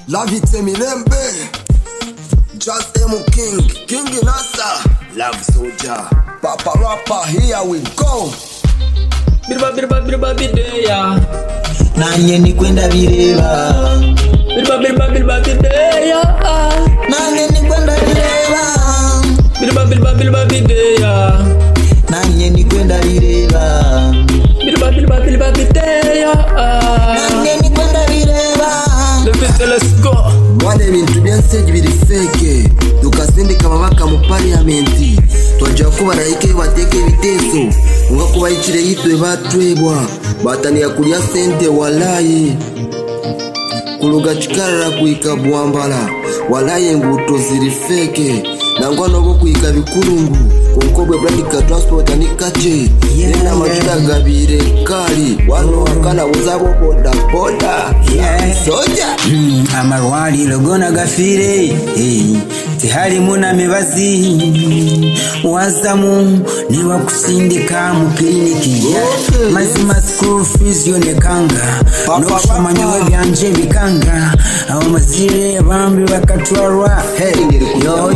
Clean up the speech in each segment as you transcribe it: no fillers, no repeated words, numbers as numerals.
Love it Emilembe, Just M King Nasa, Love Soldier, Papa Rapper, here we go. Birba bideya nanye ni kwenda bireba. Birba bideya Nanye ni kwenda bireba. Birba bideya Nanye ni kwenda bireba. Birba bideya Nanye ni kwenda bireba. Let's go. Mwane bintu byanseje biri fake tukasindika babaka mu parliament twaje ko barayike bateke bitezo ngo kuba ikire yitwe batwebwa bataniya kuriya sente walayi kuluga chikarara kuika bwambala walayi nguto ziri fake nangwa no kuika bikurungu konkobwe bradika transport ani kache yena majida gabire kali wano wakana uzabo boda soja amarwali logona gafire tihari muna mibazi wazamu niwa kusindika mu kliniki mazima school fees yonekanga no kumanyo byanje bikanga abo mazire bambi bakatwarwa yo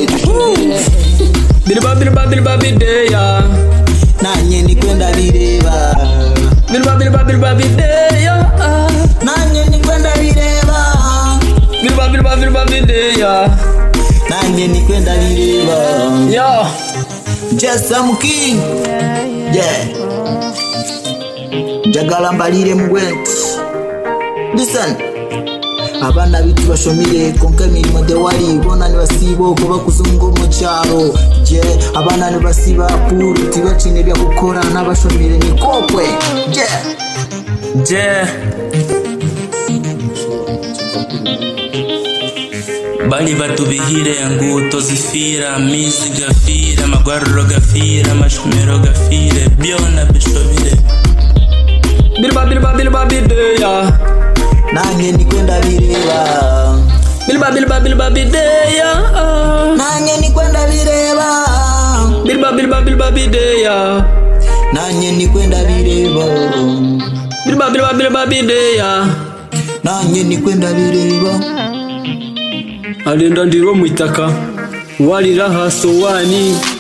Birba bideya nanye ni kwenda bireba. Birba bideya Nanye ni kwenda bireba. Birba bideya Nanye ni kwenda bireba. Yo Just some king. Yeah. Jagala mbalire mugwenti. Listen. Abana bitu bashomire konka mirimo de wali bona ni basibo kuba kuzungu mu cyaro. Je abana ni basiba puru tibacine bya gukora n'abashomire ni kokwe. Je bali batubihire nguto zifira mizi gafira magwarro gafira mashumero gafire byona bishobire Birba bideya Nanye ni kwenda bireba. Birba bideya Nanye ni kwenda bireba. Birba bideya Nanye ni kwenda bireba. Birba bideya Nanye ni kwenda bireba. Alenda ndiro mwitaka walira haso wani